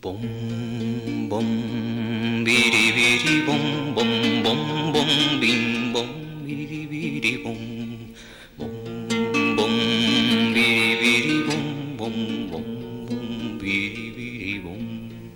Bom, bom, biri biri bom, bom, bom, bom, bim, bom, biri biri bom, bom, bom, biri biri bom, bom, bom, bom, biri biri bom.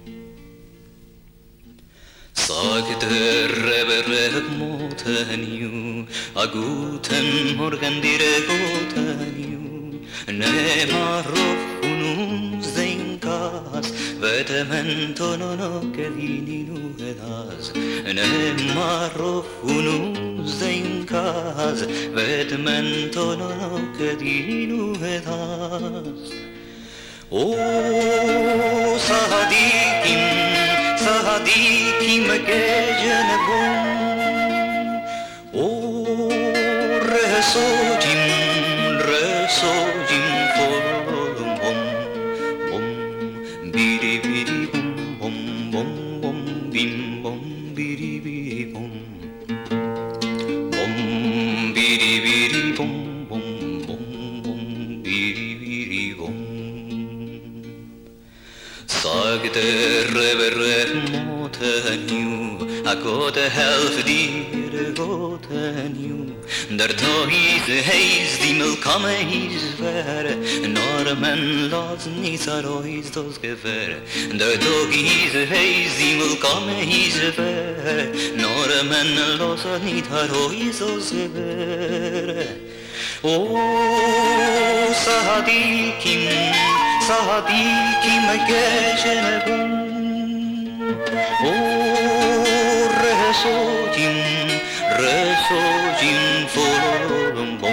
Sagte Rebbe Moteniu, a guten Morgen dire Goteniu, ne marov unus denkas, vetemento non ho che vininu edas, ne marov unus denkas, vetemento non ho che vininu edas. O Sadikim gecen bom, o resojim forum bom, bom, biri biri bom, bom, bom, bom, bim bom, biri biri bom, bom, biri biri bom, bom, bom, bom, biri biri bom. Sagte Rebbe Moteniu, a gode help dir Goteniu, der tois heis die melkame his ver, nor men los nisarois dos gever, der tois heis die melkame his ver, nor men los nisarois dos gever. O Sadikim gecen bom, o resojim forum bom.